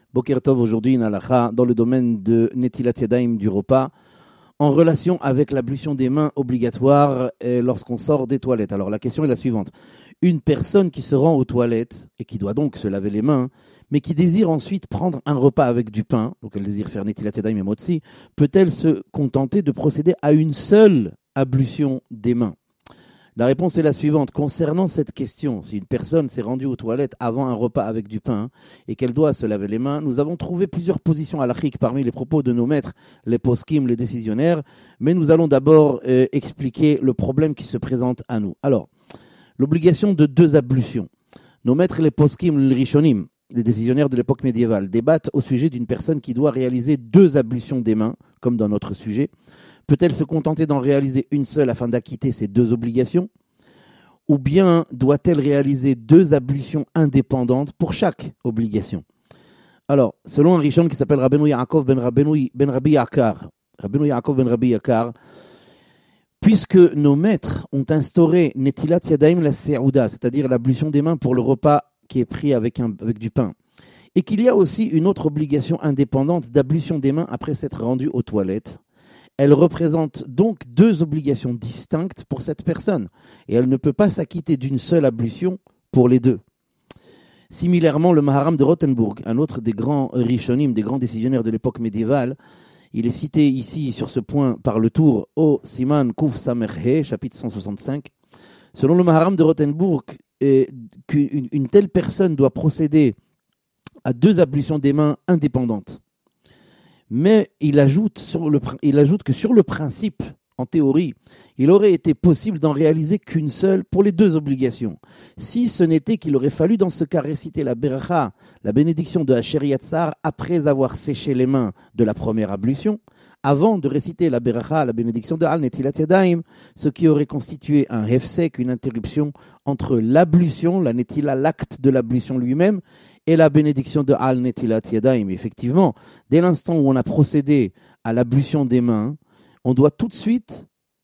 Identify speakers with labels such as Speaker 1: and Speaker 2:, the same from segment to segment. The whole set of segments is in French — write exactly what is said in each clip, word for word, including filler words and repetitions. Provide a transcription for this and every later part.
Speaker 1: Boker Tov, aujourd'hui une halakha dans le domaine de Netilat Yadayim du repas, en relation avec l'ablution des mains obligatoire lorsqu'on sort des toilettes. Alors la question est la suivante. Une personne qui se rend aux toilettes et qui doit donc se laver les mains, mais qui désire ensuite prendre un repas avec du pain, donc elle désire faire Netilat Yadayim et Motzi, peut-elle se contenter de procéder à une seule ablution des mains? La réponse est la suivante. Concernant cette question, si une personne s'est rendue aux toilettes avant un repas avec du pain et qu'elle doit se laver les mains, nous avons trouvé plusieurs positions halachiques parmi les propos de nos maîtres, les poskim, les décisionnaires, mais nous allons d'abord euh, expliquer le problème qui se présente à nous. Alors, l'obligation de deux ablutions. Nos maîtres, les poskim, les rishonim, les décisionnaires de l'époque médiévale, débattent au sujet d'une personne qui doit réaliser deux ablutions des mains, comme dans notre sujet. Peut-elle se contenter d'en réaliser une seule afin d'acquitter ces deux obligations? Ou bien doit-elle réaliser deux ablutions indépendantes pour chaque obligation? Alors, selon un Rishon qui s'appelle Rabbeinu Yaakov ben, Rabbeinu, ben Rabbi Yakar, Rabbeinu Yaakov ben Rabbi Yakar, puisque nos maîtres ont instauré Netilat Yadayim la Se'ouda, c'est-à-dire l'ablution des mains pour le repas qui est pris avec, un, avec du pain, et qu'il y a aussi une autre obligation indépendante d'ablution des mains après s'être rendu aux toilettes, elle représente donc deux obligations distinctes pour cette personne, et elle ne peut pas s'acquitter d'une seule ablution pour les deux. Similairement, le Maharam de Rothenburg, un autre des grands rishonim, des grands décisionnaires de l'époque médiévale, il est cité ici sur ce point par le tour au Siman Kuf Samerhe, chapitre cent soixante-cinq. Selon le Maharam de Rothenburg, qu'une une telle personne doit procéder à deux ablutions des mains indépendantes. Mais il ajoute, sur le, il ajoute que sur le principe, en théorie, il aurait été possible d'en réaliser qu'une seule pour les deux obligations. Si ce n'était qu'il aurait fallu dans ce cas réciter la beracha, la bénédiction de Asher Yatzar, après avoir séché les mains de la première ablution, avant de réciter la beracha, la bénédiction de Al Netilat Yadayim, ce qui aurait constitué un hefsek, une interruption entre l'ablution, la netila, l'acte de l'ablution lui-même, et la bénédiction de Al Netilat Yadayim. Effectivement, dès l'instant où on a procédé à l'ablution des mains, on doit tout de suite,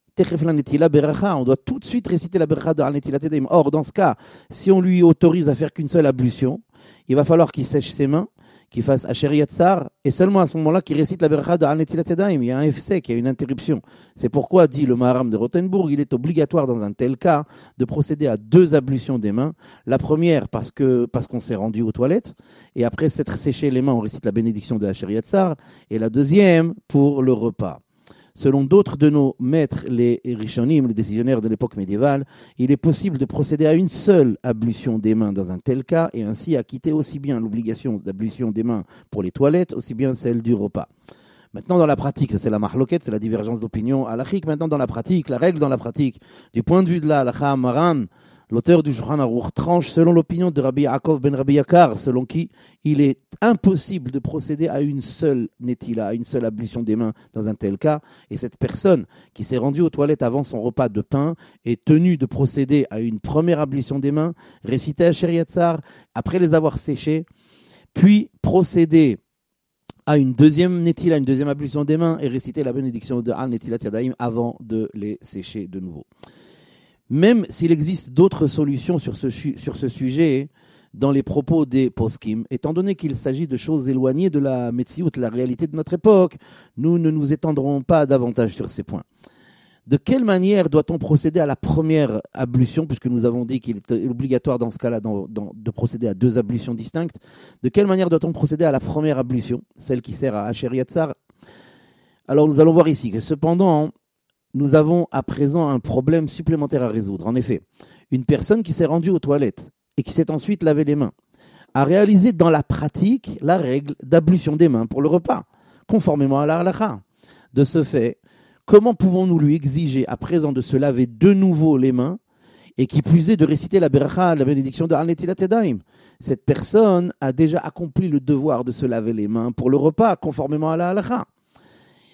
Speaker 1: on doit tout de suite réciter la beracha de Al Netilat Yadayim. Or, dans ce cas, si on lui autorise à faire qu'une seule ablution, il va falloir qu'il sèche ses mains, qu'il fasse Asher Yatzar, et seulement à ce moment-là qu'il récite la beracha de Al Netilat Yadayim. Il y a un hefsek, il y a une interruption. C'est pourquoi, dit le Maharam de Rothenburg, il est obligatoire dans un tel cas de procéder à deux ablutions des mains. La première parce que parce qu'on s'est rendu aux toilettes, et après s'être séché les mains, on récite la bénédiction de Asher Yatzar, et la deuxième pour le repas. Selon d'autres de nos maîtres, les rishonim, les décisionnaires de l'époque médiévale, il est possible de procéder à une seule ablution des mains dans un tel cas et ainsi acquitter aussi bien l'obligation d'ablution des mains pour les toilettes, aussi bien celle du repas. Maintenant, dans la pratique, ça c'est la mahloket, c'est la divergence d'opinion halachique. Maintenant, dans la pratique, la règle dans la pratique, du point de vue de la halakha Maran, l'auteur du Shulchan Aruch tranche selon l'opinion de Rabbi Yaakov ben Rabbi Yakar, selon qui il est impossible de procéder à une seule netila, à une seule ablution des mains dans un tel cas. Et cette personne qui s'est rendue aux toilettes avant son repas de pain est tenue de procéder à une première ablution des mains, réciter Asher Yatzar, après les avoir séchées, puis procéder à une deuxième netila, une deuxième ablution des mains et réciter la bénédiction de Al Netilat Yadayim avant de les sécher de nouveau. Même s'il existe d'autres solutions sur ce, sur ce sujet dans les propos des poskim, étant donné qu'il s'agit de choses éloignées de la metsiout, de la réalité de notre époque, nous ne nous étendrons pas davantage sur ces points. De quelle manière doit-on procéder à la première ablution, puisque nous avons dit qu'il est obligatoire dans ce cas-là dans, dans, de procéder à deux ablutions distinctes? De quelle manière doit-on procéder à la première ablution, celle qui sert à Asher Yatzar? Alors nous allons voir ici que cependant, nous avons à présent un problème supplémentaire à résoudre. En effet, une personne qui s'est rendue aux toilettes et qui s'est ensuite lavé les mains a réalisé dans la pratique la règle d'ablution des mains pour le repas, conformément à la halakha. De ce fait, comment pouvons-nous lui exiger à présent de se laver de nouveau les mains et qui plus est de réciter la beracha, la bénédiction de Al Netilat Yadayim? Cette personne a déjà accompli le devoir de se laver les mains pour le repas, conformément à la halakha.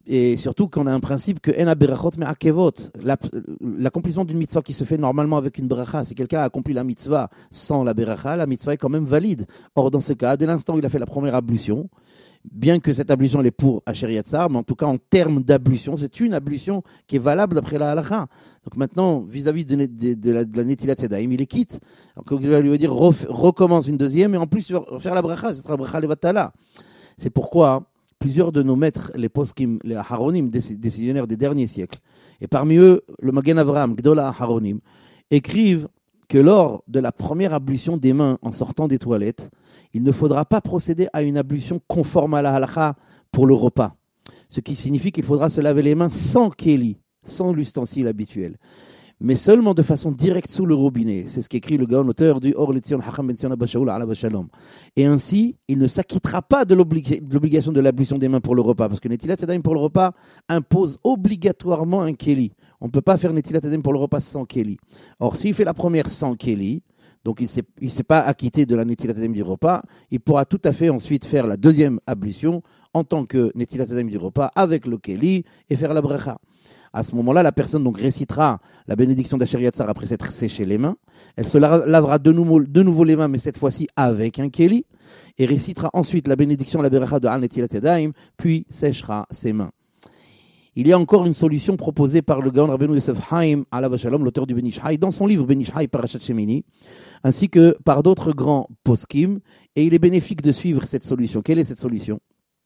Speaker 1: Et surtout qu'on a un principe que en berachot me'akevot, l'accomplissement d'une mitzvah qui se fait normalement avec une bracha, si quelqu'un a accompli la mitzvah sans la beracha, la mitzvah est quand même valide. Or, dans ce cas, dès l'instant où il a fait la première ablution, bien que cette ablution elle est pour Asher Yatzar, mais en tout cas en termes d'ablution, c'est une ablution qui est valable d'après la halakha. Donc maintenant, vis-à-vis de, de, de, la, de la Netilat Yadayim, il est quitte. Donc il va lui dire ref, recommence une deuxième et en plus faire la bracha, ce sera la bracha levatala. C'est pourquoi plusieurs de nos maîtres, les poskim, les aharonim, décisionnaires des derniers siècles, et parmi eux, le Magen Avraham, Gdola Aharonim, écrivent que lors de la première ablution des mains en sortant des toilettes, il ne faudra pas procéder à une ablution conforme à la halakha pour le repas. Ce qui signifie qu'il faudra se laver les mains sans kéli, sans l'ustensile habituel, mais seulement de façon directe sous le robinet. C'est ce qu'écrit le Gaon, auteur du Or Letzion Hacham Ben Zion Abba Shaul Alav Shalom. Et ainsi, il ne s'acquittera pas de l'oblig- de l'obligation de l'ablution des mains pour le repas, parce que Netilat Yadayim pour le repas impose obligatoirement un kéli. On ne peut pas faire Netilat Yadayim pour le repas sans kéli. Or, s'il fait la première sans kéli, donc il ne s'est pas acquitté de la Netilat Yadayim du repas, il pourra tout à fait ensuite faire la deuxième ablution en tant que Netilat Yadayim du repas avec le kéli et faire la bracha. À ce moment-là, la personne donc récitera la bénédiction d'Asher Yatzar après s'être séché les mains. Elle se lavera de nouveau, de nouveau les mains, mais cette fois-ci avec un kéli, et récitera ensuite la bénédiction, la beracha de Al Netilat Yadayim, puis séchera ses mains. Il y a encore une solution proposée par le Gaon Rabbeinu Yosef Haim Alav Shalom, l'auteur du Ben Ish Hai, dans son livre Ben Ish Hai Parashat Shemini, ainsi que par d'autres grands poskim, et il est bénéfique de suivre cette solution. Quelle est cette solution ?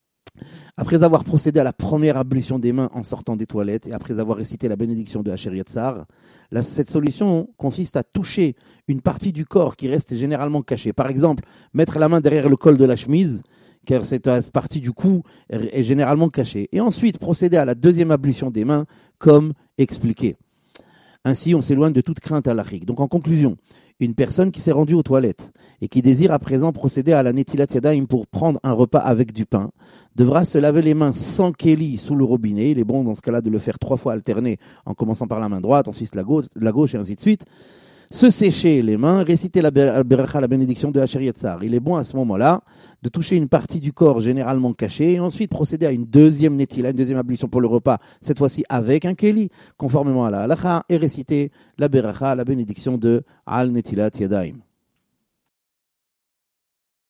Speaker 1: Après avoir procédé à la première ablution des mains en sortant des toilettes et après avoir récité la bénédiction de Asher Yatzar, la, cette solution consiste à toucher une partie du corps qui reste généralement cachée. Par exemple, mettre la main derrière le col de la chemise, car cette partie du cou est généralement cachée. Et ensuite procéder à la deuxième ablution des mains, comme expliqué. Ainsi, on s'éloigne de toute crainte halachique. Donc en conclusion, une personne qui s'est rendue aux toilettes et qui désire à présent procéder à la Netilat Yadayim pour prendre un repas avec du pain, devra se laver les mains sans kéli sous le robinet. Il est bon dans ce cas-là de le faire trois fois alterné, en commençant par la main droite, ensuite la gauche, la gauche et ainsi de suite. Se sécher les mains, réciter la beracha, la bénédiction de Asher Yatzar. Il est bon à ce moment-là de toucher une partie du corps généralement cachée et ensuite procéder à une deuxième netila, une deuxième ablution pour le repas, cette fois-ci avec un kéli, conformément à la halakha, et réciter la beracha, la bénédiction de Al Netilat Yadayim.